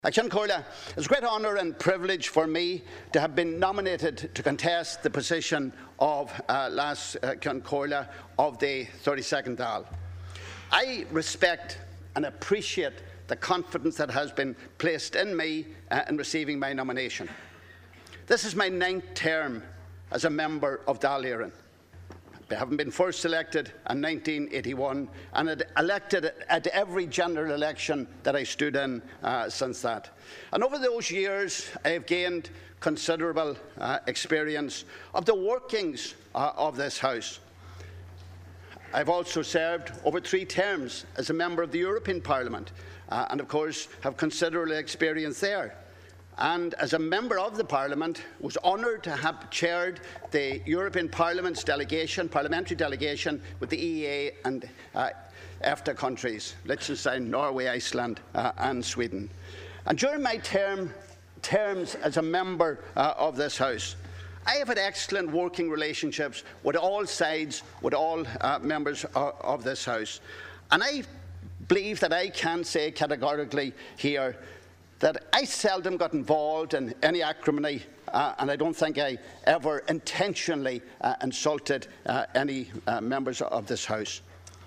Corla, it's a great honour and privilege for me to have been nominated to contest the position of Las Corla of the 32nd Dáil. I respect and appreciate the confidence that has been placed in me in receiving my nomination. This is my 9th term as a member of Dáil Éireann. I haven't been first elected in 1981 and had elected at every general election that I stood in since that. And over those years, I have gained considerable experience of the workings of this House. I've also served over 3 terms as a member of the European Parliament and, of course, have considerable experience there. And as a member of the Parliament, was honoured to have chaired the European Parliament's parliamentary delegation with the EEA and EFTA countries, Liechtenstein, Norway, Iceland and Sweden. And during my terms as a member of this House, I have had excellent working relationships with all sides, with all members of this House. And I believe that I can say categorically here that I seldom got involved in any acrimony, and I don't think I ever intentionally insulted any members of this House.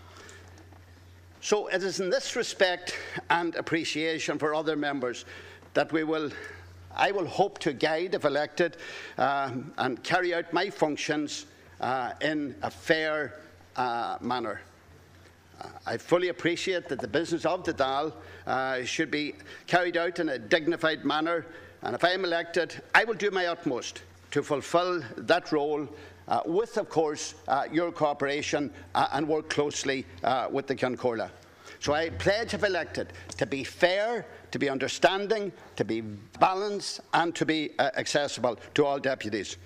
So it is in this respect and appreciation for other members that I will hope to guide, if elected, and carry out my functions in a fair manner. I fully appreciate that the business of the Dáil should be carried out in a dignified manner, and if I am elected, I will do my utmost to fulfil that role with, of course, your cooperation and work closely with the Corla. So I pledge, if elected, to be fair, to be understanding, to be balanced and to be accessible to all deputies.